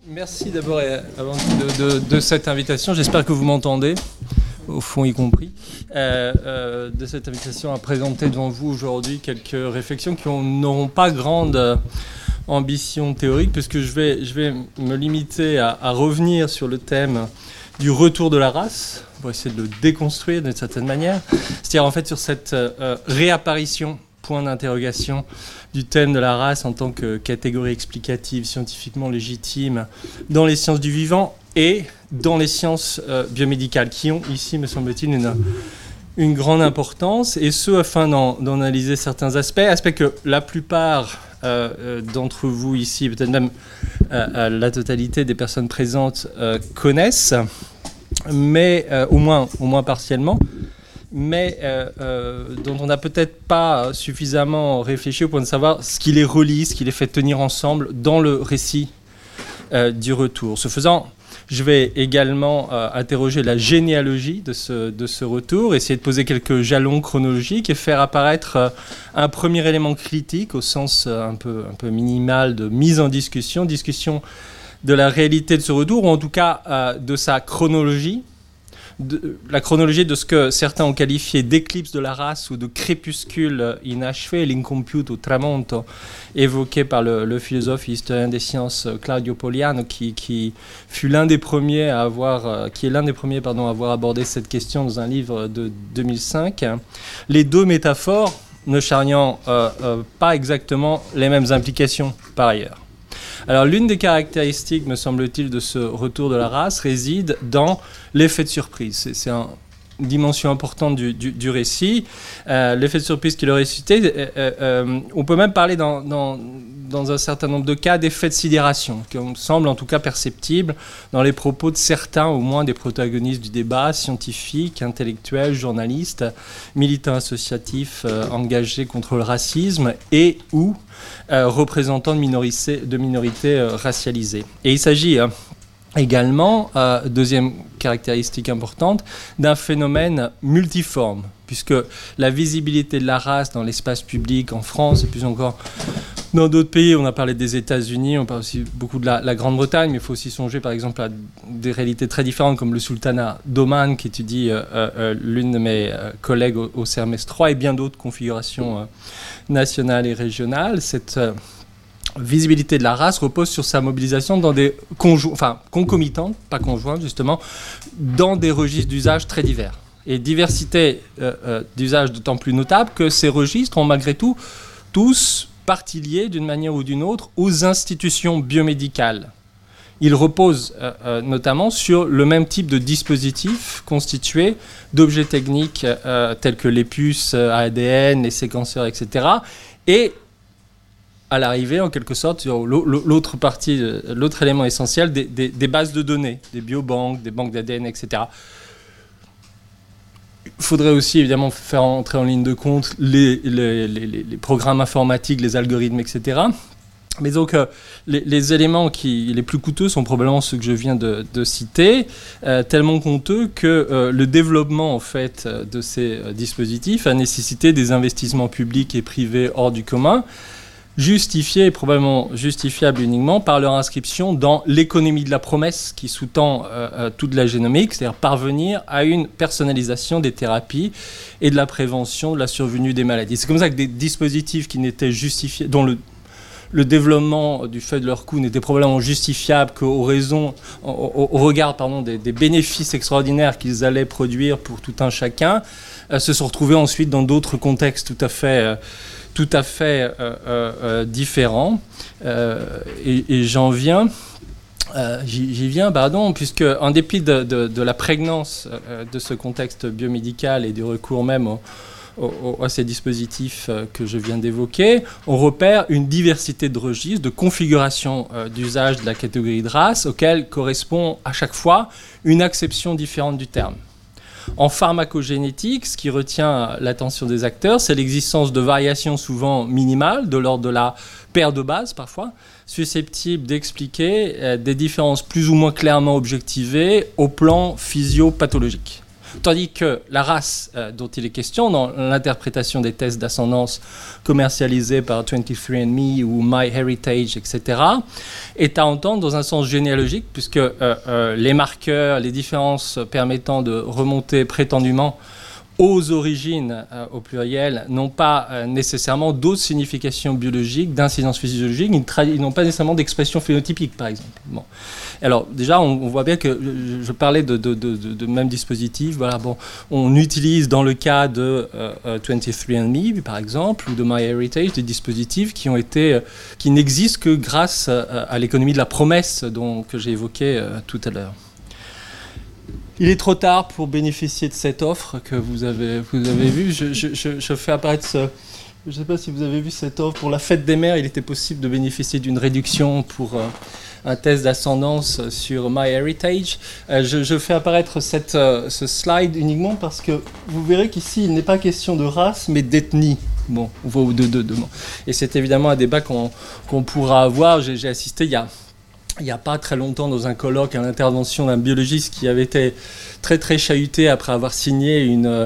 Merci d'abord et avant de cette invitation. J'espère que vous m'entendez, au fond y compris, de cette invitation à présenter devant vous aujourd'hui quelques réflexions qui n'auront pas grande ambition théorique, puisque je vais me limiter à revenir sur le thème du retour de la race, pour essayer de le déconstruire d'une certaine manière, c'est-à-dire en fait sur cette réapparition, point d'interrogation, du thème de la race en tant que catégorie explicative scientifiquement légitime dans les sciences du vivant et dans les sciences biomédicales, qui ont ici, me semble-t-il, une grande importance, et ce afin d'en analyser certains aspects que la plupart d'entre vous ici, peut-être même la totalité des personnes présentes connaissent, mais au moins partiellement, mais dont on n'a peut-être pas suffisamment réfléchi au point de savoir ce qui les relie, ce qui les fait tenir ensemble dans le récit du retour. Ce faisant, je vais également interroger la généalogie de ce retour, essayer de poser quelques jalons chronologiques et faire apparaître un premier élément critique au sens un peu minimal de mise en discussion de la réalité de ce retour, ou en tout cas de sa chronologie, la chronologie de ce que certains ont qualifié d'éclipse de la race ou de crépuscule inachevé, l'incompiuto tramonto, évoqué par le philosophe et historien des sciences Claudio Poliano, qui fut l'un des premiers à avoir abordé cette question dans un livre de 2005. Les deux métaphores ne charriant pas exactement les mêmes implications par ailleurs. Alors l'une des caractéristiques, me semble-t-il, de ce retour de la race réside dans l'effet de surprise. C'est une dimension importante du récit. L'effet de surprise qui le récitait, on peut même parler dans un certain nombre de cas d'effet de sidération, qui me semble en tout cas perceptible dans les propos de certains, au moins des protagonistes du débat, scientifiques, intellectuels, journalistes, militants associatifs engagés contre le racisme et ou représentants de minorités racialisées. Et il s'agit également, deuxième caractéristique importante, d'un phénomène multiforme, puisque la visibilité de la race dans l'espace public en France, et plus encore dans d'autres pays, on a parlé des États-Unis, on parle aussi beaucoup de la Grande-Bretagne, mais il faut aussi songer par exemple à des réalités très différentes comme le sultanat d'Oman, qui étudie l'une de mes collègues au CERMES 3, et bien d'autres configurations nationales et régionales. Cette visibilité de la race repose sur sa mobilisation dans des concomitantes, pas conjointes justement, dans des registres d'usage très divers. Et diversité d'usage d'autant plus notable que ces registres ont malgré tout tous partie liée d'une manière ou d'une autre aux institutions biomédicales. Ils reposent notamment sur le même type de dispositif constitué d'objets techniques tels que les puces à ADN, les séquenceurs, etc. Et à l'arrivée, en quelque sorte, l'autre élément essentiel des bases de données, des biobanques, des banques d'ADN, etc. Il faudrait aussi évidemment faire entrer en ligne de compte les programmes informatiques, les algorithmes, etc. Mais donc les éléments les plus coûteux sont probablement ceux que je viens de citer, tellement coûteux que le développement en fait de ces dispositifs a nécessité des investissements publics et privés hors du commun, justifiés et probablement justifiables uniquement par leur inscription dans l'économie de la promesse qui sous-tend toute la génomique, c'est-à-dire parvenir à une personnalisation des thérapies et de la prévention de la survenue des maladies. C'est comme ça que des dispositifs qui n'étaient justifiés, dont le développement du fait de leur coût n'était probablement justifiable qu'au regard des bénéfices extraordinaires qu'ils allaient produire pour tout un chacun, se sont retrouvés ensuite dans d'autres contextes tout à fait différents. Et j'y viens, puisque en dépit de la prégnance de ce contexte biomédical et du recours même à ces dispositifs que je viens d'évoquer, on repère une diversité de registres, de configurations d'usage de la catégorie de race, auxquelles correspond à chaque fois une acception différente du terme. En pharmacogénétique, ce qui retient l'attention des acteurs, c'est l'existence de variations souvent minimales, de l'ordre de la paire de base parfois, susceptibles d'expliquer des différences plus ou moins clairement objectivées au plan physiopathologique. Tandis que la race dont il est question dans l'interprétation des tests d'ascendance commercialisés par 23andMe ou MyHeritage, etc., est à entendre dans un sens généalogique, puisque les marqueurs, les différences permettant de remonter prétendument aux origines, au pluriel, n'ont pas nécessairement d'autres significations biologiques, d'incidence physiologique, ils n'ont pas nécessairement d'expression phénotypique, par exemple. Bon. Alors, déjà, on voit bien que je parlais de même dispositif. Voilà, bon, on utilise dans le cas de 23andMe, par exemple, ou de MyHeritage, des dispositifs qui n'existent que grâce à l'économie de la promesse que j'ai évoquée tout à l'heure. Il est trop tard pour bénéficier de cette offre que vous avez vue. Je fais apparaître je ne sais pas si vous avez vu cette offre. Pour la fête des mères, il était possible de bénéficier d'une réduction pour un test d'ascendance sur MyHeritage. Je fais apparaître ce slide uniquement parce que vous verrez qu'ici, il n'est pas question de race, mais d'ethnie. Bon, et c'est évidemment un débat qu'on pourra avoir. J'ai assisté il n'y a pas très longtemps dans un colloque à l'intervention d'un biologiste qui avait été très très chahuté après avoir signé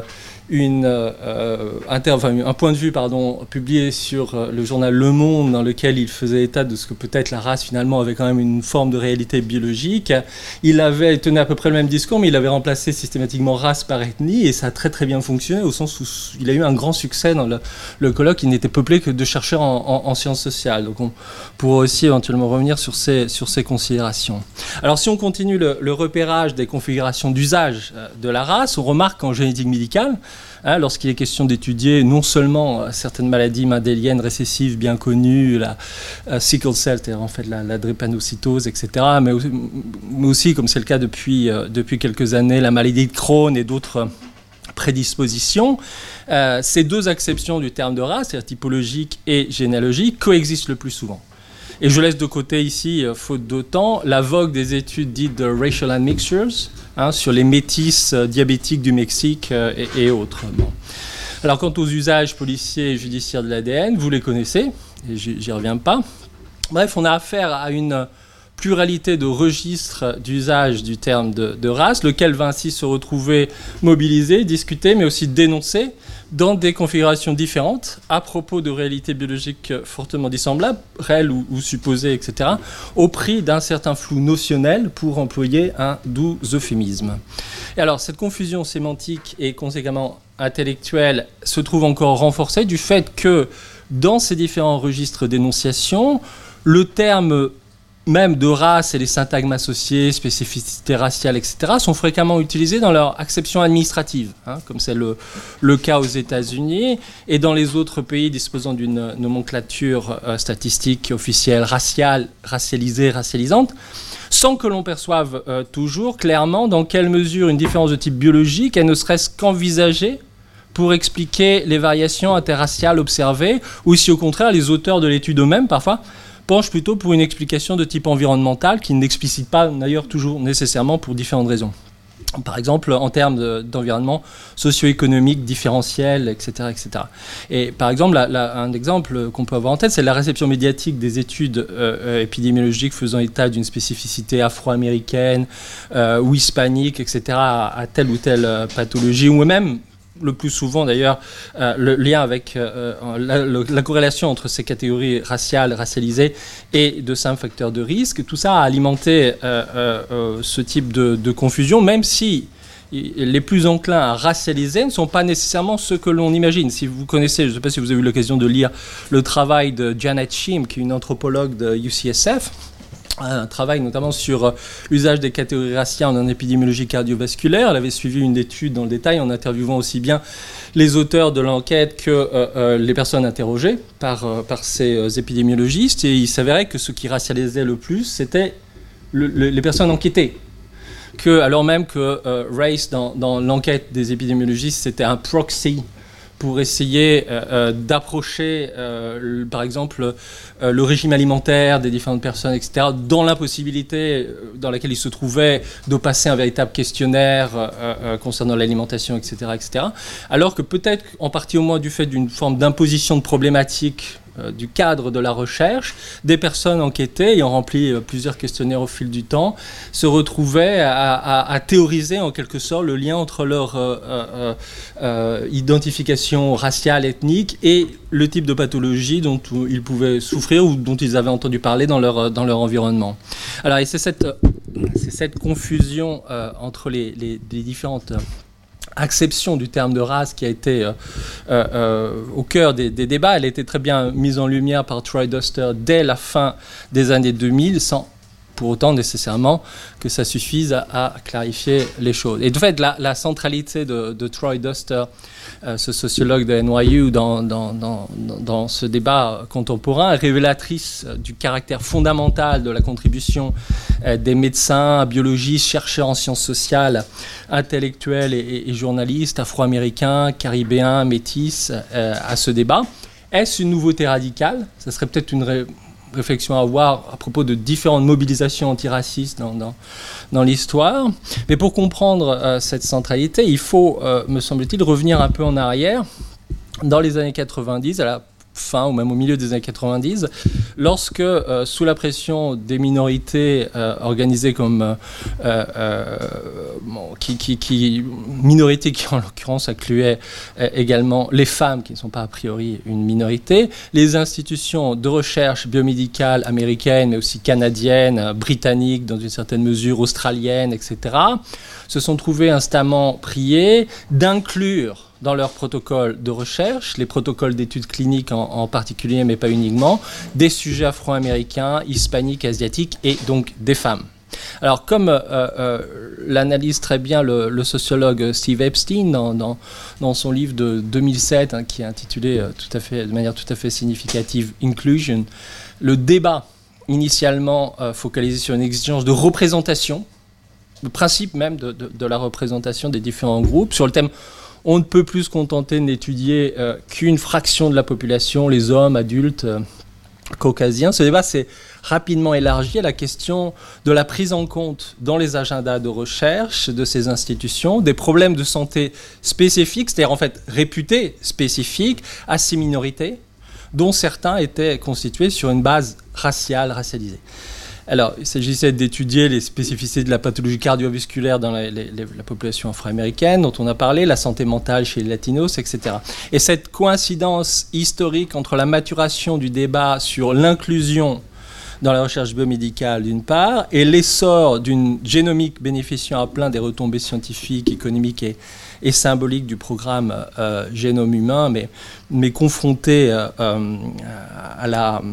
un point de vue publié sur le journal Le Monde, dans lequel il faisait état de ce que peut-être la race finalement avait quand même une forme de réalité biologique. Il tenait à peu près le même discours, mais il avait remplacé systématiquement race par ethnie, et ça a très très bien fonctionné, au sens où il a eu un grand succès dans le colloque. Il n'était peuplé que de chercheurs en sciences sociales. Donc on pourra aussi éventuellement revenir sur ces considérations. Alors si on continue le repérage des configurations d'usage de la race, on remarque qu'en génétique médicale, lorsqu'il est question d'étudier non seulement certaines maladies mendéliennes récessives bien connues, la sickle cell, c'est-à-dire en fait la drépanocytose, etc., mais aussi, comme c'est le cas depuis quelques années, la maladie de Crohn et d'autres prédispositions, ces deux acceptions du terme de race, c'est-à-dire typologique et généalogique, coexistent le plus souvent. Et je laisse de côté ici, faute de temps, la vogue des études dites de racial admixtures, sur les métis diabétiques du Mexique et autres. Bon. Alors, quant aux usages policiers et judiciaires de l'ADN, vous les connaissez, et j'y reviens pas. Bref, on a affaire à une pluralité de registres d'usage du terme de race, lequel va ainsi se retrouver mobilisé, discuté, mais aussi dénoncé dans des configurations différentes à propos de réalités biologiques fortement dissemblables, réelles ou supposées, etc., au prix d'un certain flou notionnel, pour employer un doux euphémisme. Et alors, cette confusion sémantique et conséquemment intellectuelle se trouve encore renforcée du fait que dans ces différents registres d'énonciation, le terme même de race et les syntagmes associés, spécificité raciale, etc., sont fréquemment utilisés dans leur acception administrative, comme c'est le cas aux États-Unis et dans les autres pays disposant d'une nomenclature statistique officielle racialisée, racialisante, sans que l'on perçoive toujours clairement dans quelle mesure une différence de type biologique est ne serait-ce qu'envisagée pour expliquer les variations interraciales observées, ou si au contraire les auteurs de l'étude eux-mêmes, parfois, penche plutôt pour une explication de type environnemental qui n'explicite pas d'ailleurs toujours nécessairement pour différentes raisons. Par exemple, en termes d'environnement socio-économique, différentiel, etc., etc. Et par exemple, un exemple qu'on peut avoir en tête, c'est la réception médiatique des études épidémiologiques faisant état d'une spécificité afro-américaine ou hispanique, etc., à telle ou telle pathologie, ou même le plus souvent d'ailleurs le lien avec la corrélation entre ces catégories raciales, racialisées et de simples facteurs de risque. Tout ça a alimenté ce type de confusion, même si les plus enclins à racialiser ne sont pas nécessairement ceux que l'on imagine. Si vous connaissez, je ne sais pas si vous avez eu l'occasion de lire le travail de Janet Shim, qui est une anthropologue de UCSF, un travail notamment sur l'usage des catégories raciales en épidémiologie cardiovasculaire. Elle avait suivi une étude dans le détail en interviewant aussi bien les auteurs de l'enquête que les personnes interrogées par ces épidémiologistes. Et il s'avérait que ce qui racialisait le plus, c'était les personnes enquêtées. Alors même que race, dans l'enquête des épidémiologistes, c'était un proxy pour essayer d'approcher, par exemple, le régime alimentaire des différentes personnes, etc., dans l'impossibilité dans laquelle ils se trouvaient de passer un véritable questionnaire concernant l'alimentation, etc., etc., alors que peut-être, en partie au moins du fait d'une forme d'imposition de problématiques du cadre de la recherche, des personnes enquêtées, ayant rempli plusieurs questionnaires au fil du temps, se retrouvaient à théoriser en quelque sorte le lien entre leur identification raciale, ethnique et le type de pathologie dont ils pouvaient souffrir ou dont ils avaient entendu parler dans leur environnement. Alors, et c'est cette confusion entre les différentes acception du terme de race qui a été au cœur des débats. Elle a été très bien mise en lumière par Troy Duster dès la fin des années 2000, sans pour autant nécessairement que ça suffise à clarifier les choses. Et de fait, la centralité de Troy Duster, ce sociologue de NYU, dans ce débat contemporain, est révélatrice du caractère fondamental de la contribution des médecins, biologistes, chercheurs en sciences sociales, intellectuels et journalistes afro-américains, caribéens, métis à ce débat. Est-ce une nouveauté radicale ? Ça serait peut-être une réflexion à avoir à propos de différentes mobilisations antiracistes dans l'histoire. Mais pour comprendre cette centralité, il faut, me semble-t-il, revenir un peu en arrière, dans les années 90, à la fin ou même au milieu des années 90, lorsque, sous la pression des minorités organisées comme minorités qui en l'occurrence incluaient également les femmes, qui ne sont pas a priori une minorité, les institutions de recherche biomédicale américaines, mais aussi canadiennes, britanniques, dans une certaine mesure australiennes, etc., se sont trouvées instamment priées d'inclure dans leurs protocoles de recherche, les protocoles d'études cliniques en particulier, mais pas uniquement, des sujets afro-américains, hispaniques, asiatiques et donc des femmes. Alors, comme l'analyse très bien le sociologue Steve Epstein dans son livre de 2007, qui est intitulé de manière tout à fait significative « Inclusion », le débat initialement focalisé sur une exigence de représentation, le principe même de la représentation des différents groupes, sur le thème on ne peut plus se contenter de n'étudier qu'une fraction de la population, les hommes adultes caucasiens. Ce débat s'est rapidement élargi à la question de la prise en compte dans les agendas de recherche de ces institutions des problèmes de santé spécifiques, c'est-à-dire en fait réputés spécifiques à ces minorités, dont certains étaient constitués sur une base racialisée. Alors, il s'agissait d'étudier les spécificités de la pathologie cardiovasculaire dans la population afro-américaine, dont on a parlé, la santé mentale chez les latinos, etc. Et cette coïncidence historique entre la maturation du débat sur l'inclusion dans la recherche biomédicale d'une part, et l'essor d'une génomique bénéficiant à plein des retombées scientifiques, économiques et symboliques du programme Génome humain, mais confronté à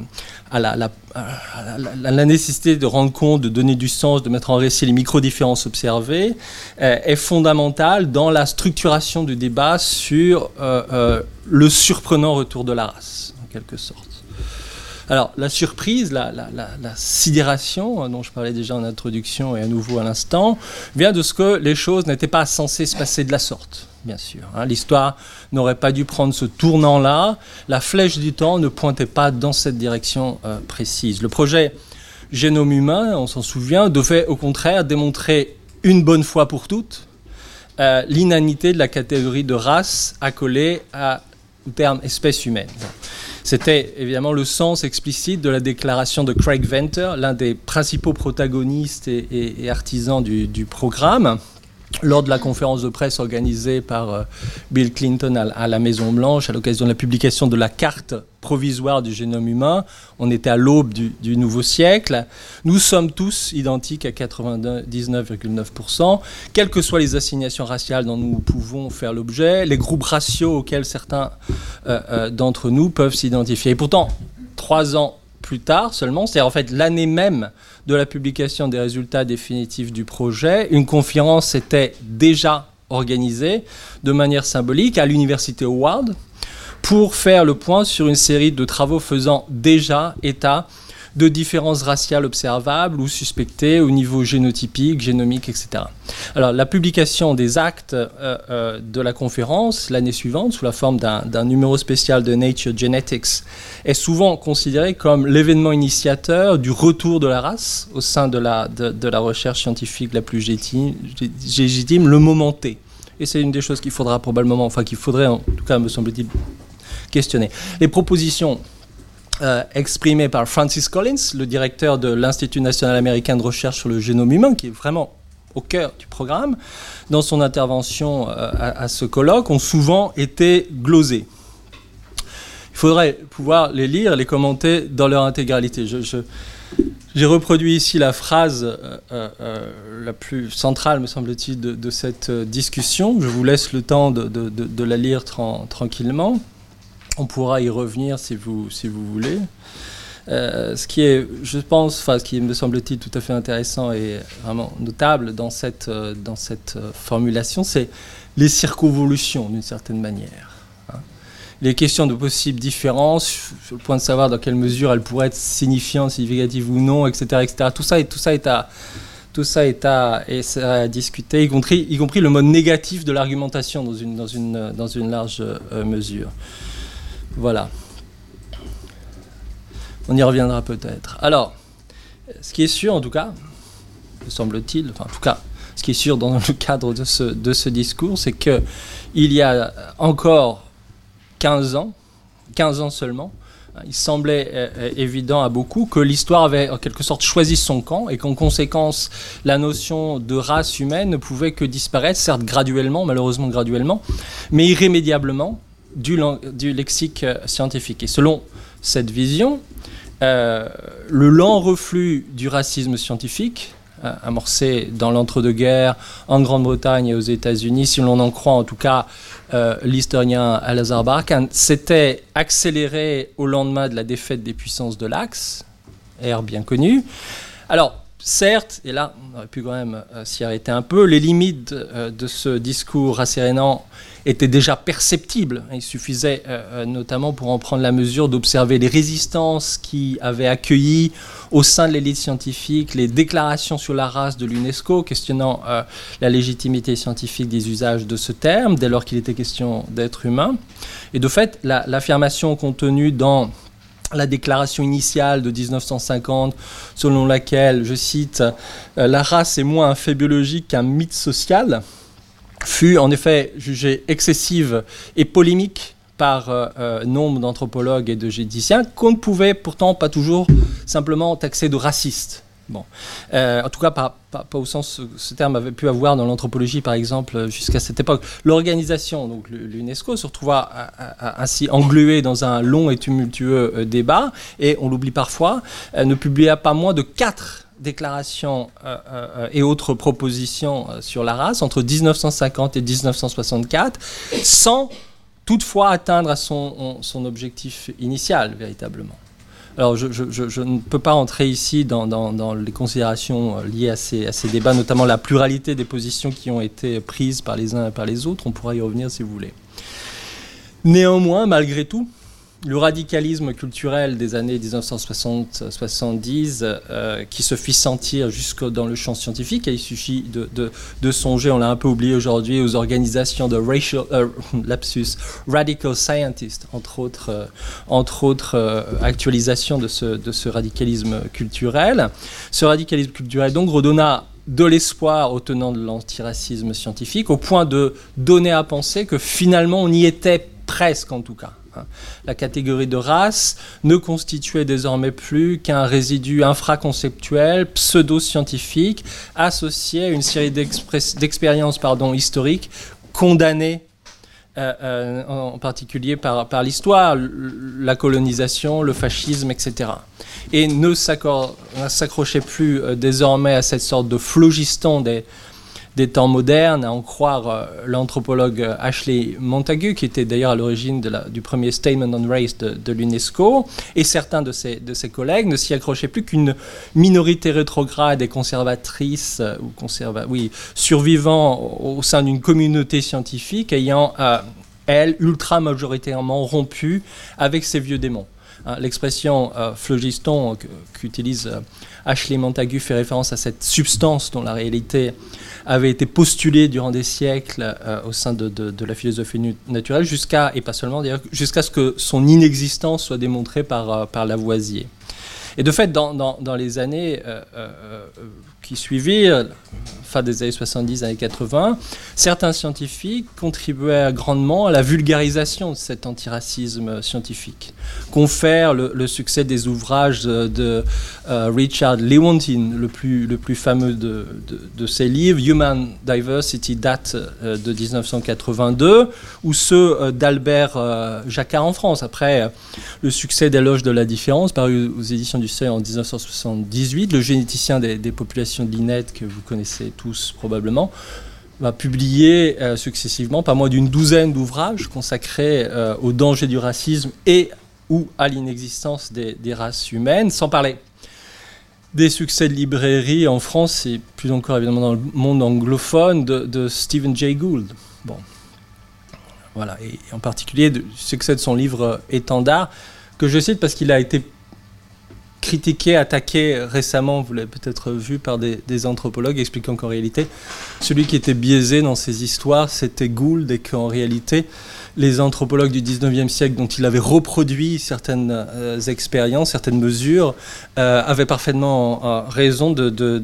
la nécessité de rendre compte, de donner du sens, de mettre en récit les micro-différences observées, est fondamentale dans la structuration du débat sur le surprenant retour de la race, en quelque sorte. Alors, la surprise, la sidération, dont je parlais déjà en introduction et à nouveau à l'instant, vient de ce que les choses n'étaient pas censées se passer de la sorte, bien sûr. L'histoire n'aurait pas dû prendre ce tournant-là. La flèche du temps ne pointait pas dans cette direction précise. Le projet Génome humain, on s'en souvient, devait au contraire démontrer une bonne fois pour toutes l'inanité de la catégorie de race accolée au terme espèce humaine. C'était évidemment le sens explicite de la déclaration de Craig Venter, l'un des principaux protagonistes et artisans du programme, lors de la conférence de presse organisée par Bill Clinton à la Maison-Blanche, à l'occasion de la publication de la carte provisoire du génome humain. On était à l'aube du nouveau siècle. Nous sommes tous identiques à 99,9%, quelles que soient les assignations raciales dont nous pouvons faire l'objet, les groupes raciaux auxquels certains d'entre nous peuvent s'identifier. Et pourtant, 3 ans plus tard seulement, c'est-à-dire en fait l'année même de la publication des résultats définitifs du projet, une conférence s'était déjà organisée de manière symbolique à l'université Howard pour faire le point sur une série de travaux faisant déjà état de différences raciales observables ou suspectées au niveau génotypique, génomique, etc. Alors, la publication des actes de la conférence l'année suivante, sous la forme d'un numéro spécial de Nature Genetics, est souvent considérée comme l'événement initiateur du retour de la race au sein de la recherche scientifique la plus légitime, le moment T. Et c'est une des choses qu'il faudrait en tout cas, me semble-t-il, questionner. Les propositions exprimée par Francis Collins, le directeur de l'Institut national américain de recherche sur le génome humain, qui est vraiment au cœur du programme, dans son intervention à ce colloque, ont souvent été glosés. Il faudrait pouvoir les lire, les commenter dans leur intégralité. J'ai reproduit ici la phrase la plus centrale, me semble-t-il, de cette discussion. Je vous laisse le temps de la lire tranquillement. On pourra y revenir si vous voulez. Ce qui est, je pense, ce qui me semble-t-il tout à fait intéressant et vraiment notable dans cette formulation, c'est les circonvolutions, d'une certaine manière. Les questions de possibles différences, sur le point de savoir dans quelle mesure elles pourraient être signifiantes, significatives ou non, etc. etc. Tout ça est à discuter, y compris le mode négatif de l'argumentation dans une large mesure. Voilà. On y reviendra peut-être. Alors, ce qui est sûr, en tout cas, me semble-t-il, enfin, en tout cas, ce qui est sûr dans le cadre de ce discours, c'est qu'il y a encore 15 ans seulement, il semblait évident à beaucoup que l'histoire avait en quelque sorte choisi son camp et qu'en conséquence, la notion de race humaine ne pouvait que disparaître, certes graduellement, malheureusement graduellement, mais irrémédiablement du lexique scientifique. Et selon cette vision, le lent reflux du racisme scientifique, amorcé dans l'entre-deux-guerres en Grande-Bretagne et aux États-Unis, si l'on en croit en tout cas l'historien Al-Azhar Barkan, s'était accéléré au lendemain de la défaite des puissances de l'Axe, ère bien connue. Alors, certes, et là on aurait pu quand même s'y arrêter un peu, les limites de ce discours rassérénant étaient déjà perceptibles. Il suffisait notamment pour en prendre la mesure d'observer les résistances qui avaient accueilli au sein de l'élite scientifique les déclarations sur la race de l'UNESCO, questionnant la légitimité scientifique des usages de ce terme, dès lors qu'il était question d'être humain. Et de fait, l'affirmation contenue dans la déclaration initiale de 1950, selon laquelle, je cite, « La race est moins un fait biologique qu'un mythe social », fut en effet jugée excessive et polémique par nombre d'anthropologues et de généticiens, qu'on ne pouvait pourtant pas toujours simplement taxer de raciste. Bon. En tout cas, pas au sens que ce terme avait pu avoir dans l'anthropologie, par exemple, jusqu'à cette époque. L'organisation, donc l'UNESCO, se retrouva ainsi engluée dans un long et tumultueux débat, et on l'oublie parfois, ne publia pas moins de 4 déclarations et autres propositions sur la race entre 1950 et 1964, sans toutefois atteindre à son objectif initial, véritablement. Alors, je ne peux pas entrer ici dans les considérations liées à ces débats, notamment la pluralité des positions qui ont été prises par les uns et par les autres. On pourra y revenir si vous voulez. Néanmoins, malgré tout, le radicalisme culturel des années 1960-70 qui se fit sentir jusque dans le champ scientifique, et il suffit de songer, on l'a un peu oublié aujourd'hui, aux organisations de radical scientists, entre autres actualisations de ce radicalisme culturel. Ce radicalisme culturel donc redonna de l'espoir aux tenants de l'antiracisme scientifique, au point de donner à penser que finalement on y était presque, en tout cas. La catégorie de race ne constituait désormais plus qu'un résidu infraconceptuel, pseudo-scientifique, associé à une série d'expériences historiques condamnées en particulier par l'histoire, la colonisation, le fascisme, etc. Et ne s'accrochait plus désormais à cette sorte de phlogiston des temps modernes, à en croire l'anthropologue Ashley Montagu, qui était d'ailleurs à l'origine du premier Statement on Race de l'UNESCO, et certains de ses collègues ne s'y accrochaient plus qu'une minorité rétrograde et conservatrice, survivant au sein d'une communauté scientifique ayant, elle, ultra majoritairement rompu avec ses vieux démons. L'expression phlogiston qu'utilise Ashley Montagu fait référence à cette substance dont la réalité avait été postulée durant des siècles au sein de la philosophie naturelle, et pas seulement d'ailleurs, jusqu'à ce que son inexistence soit démontrée par Lavoisier. Et de fait, dans les années qui suivirent, fin des années 70, années 80, certains scientifiques contribuaient grandement à la vulgarisation de cet antiracisme scientifique. Confère le succès des ouvrages de Richard Lewontin, le plus fameux de ses livres, Human Diversity Date de 1982, ou ceux d'Albert Jacquard en France, après le succès d'Éloge de la différence, paru aux éditions du Seuil en 1978, le généticien des populations de l'INED, que vous connaissez tous probablement, va publier successivement pas moins d'une douzaine d'ouvrages consacrés au danger du racisme et ou à l'inexistence des races humaines, sans parler des succès de librairie en France et plus encore évidemment dans le monde anglophone de Stephen Jay Gould. Bon. Voilà, et en particulier du succès de son livre Étendard, que je cite parce qu'il a été critiqué, attaqué récemment, vous l'avez peut-être vu, par des anthropologues, expliquant qu'en réalité, celui qui était biaisé dans ces histoires, c'était Gould, et qu'en réalité, les anthropologues du 19e siècle, dont il avait reproduit certaines expériences, certaines mesures, avaient parfaitement raison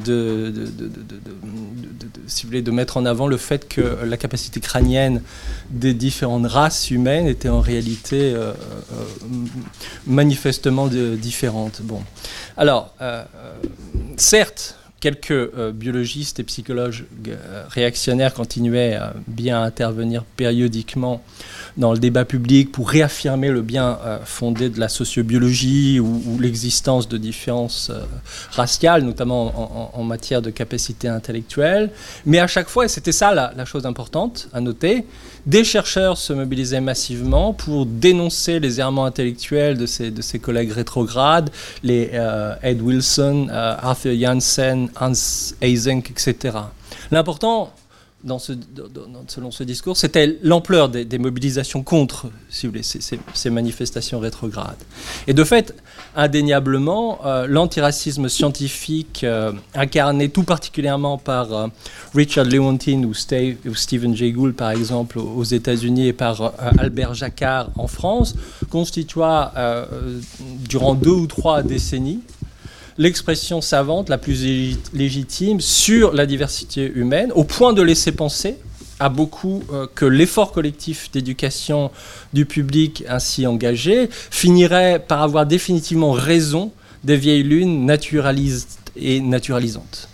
si vous voulez, de mettre en avant le fait que la capacité crânienne des différentes races humaines était en réalité manifestement différente. Bon. Alors, certes, quelques biologistes et psychologues réactionnaires continuaient bien à intervenir périodiquement dans le débat public pour réaffirmer le bien fondé de la sociobiologie ou l'existence de différences raciales, notamment en matière de capacité intellectuelle. Mais à chaque fois, et c'était ça la chose importante à noter, des chercheurs se mobilisaient massivement pour dénoncer les errements intellectuels de ses collègues rétrogrades, les Ed Wilson, Arthur Janssen, Hans Eysenck, etc. L'important, selon ce discours, c'était l'ampleur des mobilisations contre, si vous voulez, ces manifestations rétrogrades. Et de fait, indéniablement, l'antiracisme scientifique incarné tout particulièrement par Richard Lewontin ou Stephen Jay Gould, par exemple, aux États-Unis, et par Albert Jacquard en France, constitua durant 2 ou 3 décennies l'expression savante la plus légitime sur la diversité humaine, au point de laisser penser à beaucoup que l'effort collectif d'éducation du public ainsi engagé finirait par avoir définitivement raison des vieilles lunes naturalistes et naturalisantes.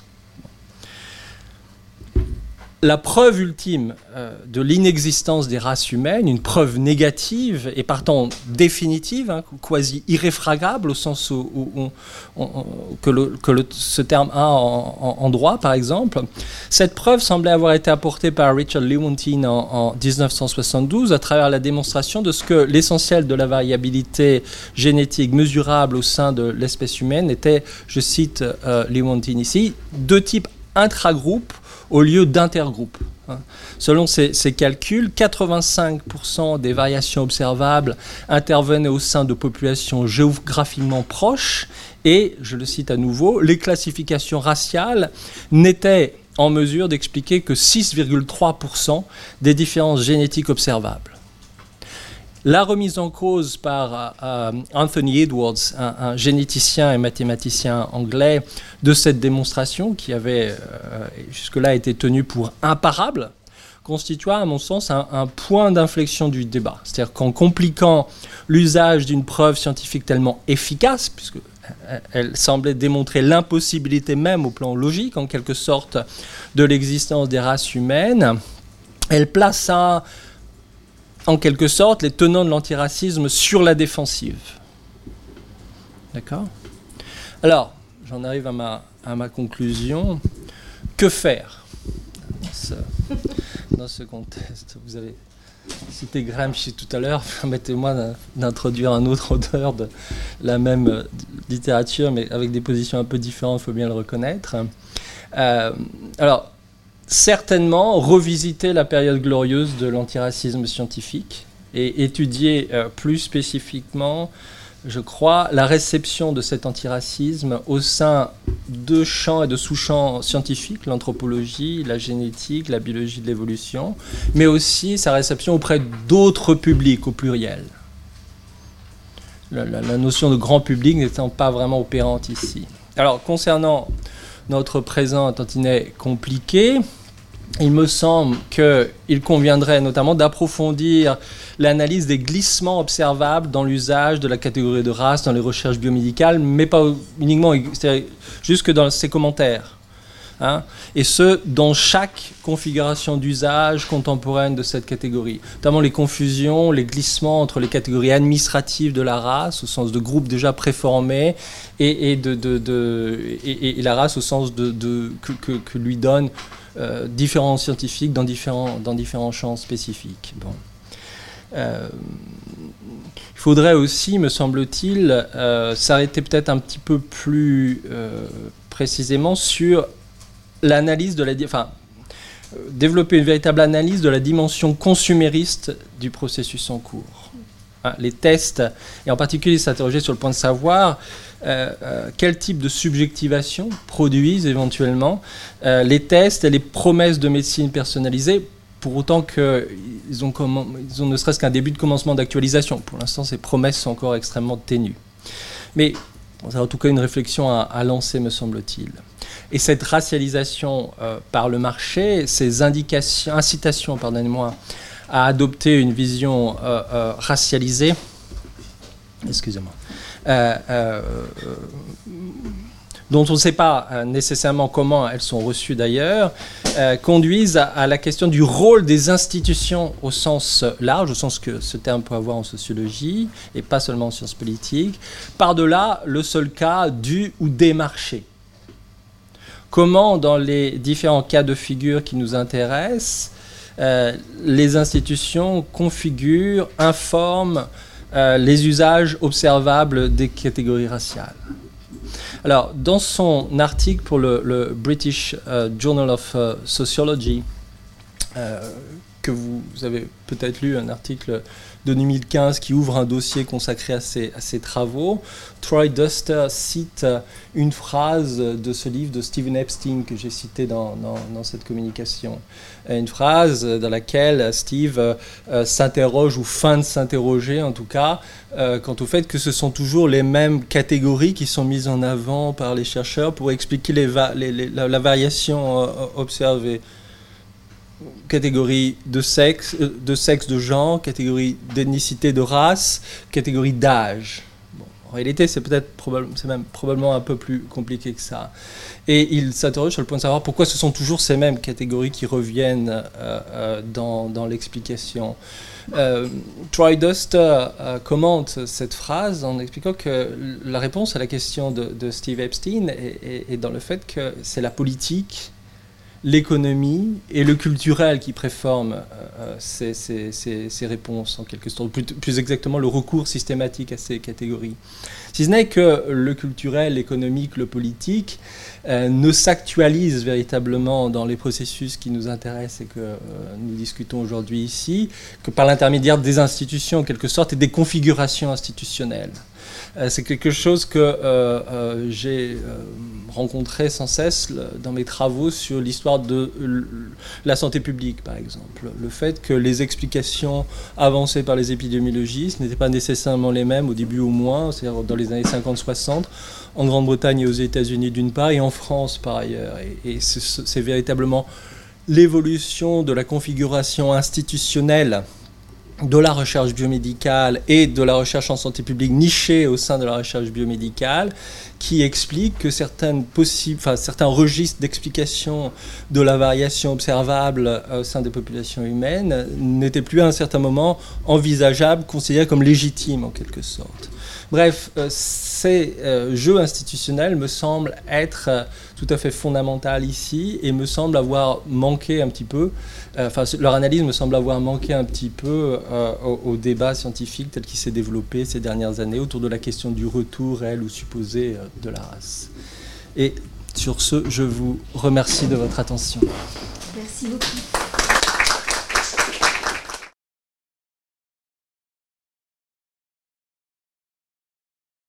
La preuve ultime de l'inexistence des races humaines, une preuve négative et partant définitive, quasi irréfragable au sens ce terme a en droit, par exemple, cette preuve semblait avoir été apportée par Richard Lewontin en 1972 à travers la démonstration de ce que l'essentiel de la variabilité génétique mesurable au sein de l'espèce humaine était, je cite Lewontin ici, de type intragroupe au lieu d'intergroupe. Selon ces calculs, 85% des variations observables intervenaient au sein de populations géographiquement proches et, je le cite à nouveau, les classifications raciales n'étaient en mesure d'expliquer que 6,3% des différences génétiques observables. La remise en cause par Anthony Edwards, un généticien et mathématicien anglais, de cette démonstration, qui avait jusque-là été tenue pour imparable, constitua, à mon sens, un point d'inflexion du débat. C'est-à-dire qu'en compliquant l'usage d'une preuve scientifique tellement efficace, puisqu'elle semblait démontrer l'impossibilité même au plan logique, en quelque sorte, de l'existence des races humaines, elle plaça en quelque sorte, les tenants de l'antiracisme sur la défensive. D'accord ? Alors, j'en arrive à ma conclusion. Que faire dans ce contexte ? Vous avez cité Gramsci tout à l'heure. Permettez-moi d'introduire un autre auteur de la même littérature, mais avec des positions un peu différentes, il faut bien le reconnaître. Alors, certainement revisiter la période glorieuse de l'antiracisme scientifique et étudier plus spécifiquement, je crois, la réception de cet antiracisme au sein de champs et de sous-champs scientifiques, l'anthropologie, la génétique, la biologie de l'évolution, mais aussi sa réception auprès d'autres publics au pluriel. La notion de grand public n'étant pas vraiment opérante ici. Alors, concernant notre présent un tantinet compliqué, il me semble qu'il conviendrait notamment d'approfondir l'analyse des glissements observables dans l'usage de la catégorie de race dans les recherches biomédicales, mais pas uniquement, c'est-à-dire jusque dans ses commentaires. Et ce, dans chaque configuration d'usage contemporaine de cette catégorie. Notamment les confusions, les glissements entre les catégories administratives de la race, au sens de groupes déjà préformés, et la race au sens que lui donnent différents scientifiques dans différents champs spécifiques. Bon. Il faudrait aussi, me semble-t-il, s'arrêter peut-être un petit peu plus précisément sur l'analyse de développer une véritable analyse de la dimension consumériste du processus en cours. Les tests, et en particulier s'interroger sur le point de savoir quel type de subjectivation produisent éventuellement les tests et les promesses de médecine personnalisée, pour autant qu'ils ont ne serait-ce qu'un début de commencement d'actualisation. Pour l'instant, ces promesses sont encore extrêmement ténues. Mais c'est en tout cas une réflexion à lancer, me semble-t-il. Et cette racialisation par le marché, ces incitations, pardonnez-moi, à adopter une vision racialisée, excusez-moi, dont on ne sait pas nécessairement comment elles sont reçues d'ailleurs, conduisent à la question du rôle des institutions au sens large, au sens que ce terme peut avoir en sociologie, et pas seulement en sciences politiques, par-delà le seul cas du ou des marchés. Comment, dans les différents cas de figure qui nous intéressent, les institutions configurent, informent les usages observables des catégories raciales. Alors, dans son article pour le British Journal of Sociology, que vous avez peut-être lu, un article de 2015 qui ouvre un dossier consacré à ces travaux, Troy Duster cite une phrase de ce livre de Stephen Epstein que j'ai cité dans cette communication. Une phrase dans laquelle Steve s'interroge, ou feint de s'interroger en tout cas, quant au fait que ce sont toujours les mêmes catégories qui sont mises en avant par les chercheurs pour expliquer la variation observée. Catégorie de sexe, de genre, catégorie d'ethnicité, de race, catégorie d'âge. Bon, en réalité, c'est même probablement un peu plus compliqué que ça. Et il s'interroge sur le point de savoir pourquoi ce sont toujours ces mêmes catégories qui reviennent dans l'explication. Troy Duster commente cette phrase en expliquant que la réponse à la question de Steve Epstein est dans le fait que c'est la politique, l'économie et le culturel qui préforment ces réponses, en quelque sorte, plus exactement le recours systématique à ces catégories. Si ce n'est que le culturel, l'économique, le politique ne s'actualisent véritablement dans les processus qui nous intéressent et que nous discutons aujourd'hui ici, que par l'intermédiaire des institutions, en quelque sorte, et des configurations institutionnelles. C'est quelque chose que j'ai rencontré sans cesse dans mes travaux sur l'histoire de la santé publique, par exemple. Le fait que les explications avancées par les épidémiologistes n'étaient pas nécessairement les mêmes, au début au moins, c'est-à-dire dans les années 50-60, en Grande-Bretagne et aux États-Unis d'une part, et en France par ailleurs. Et c'est véritablement l'évolution de la configuration institutionnelle de la recherche biomédicale et de la recherche en santé publique nichée au sein de la recherche biomédicale qui explique que certains registres d'explication de la variation observable au sein des populations humaines n'étaient plus à un certain moment envisageables, considérés comme légitimes en quelque sorte. Bref, ces jeux institutionnels me semblent être tout à fait fondamentaux ici et me semblent avoir manqué un petit peu, leur analyse me semble avoir manqué un petit peu au débat scientifique tel qu'il s'est développé ces dernières années autour de la question du retour réel ou supposé de la race. Et sur ce, je vous remercie de votre attention. Merci beaucoup.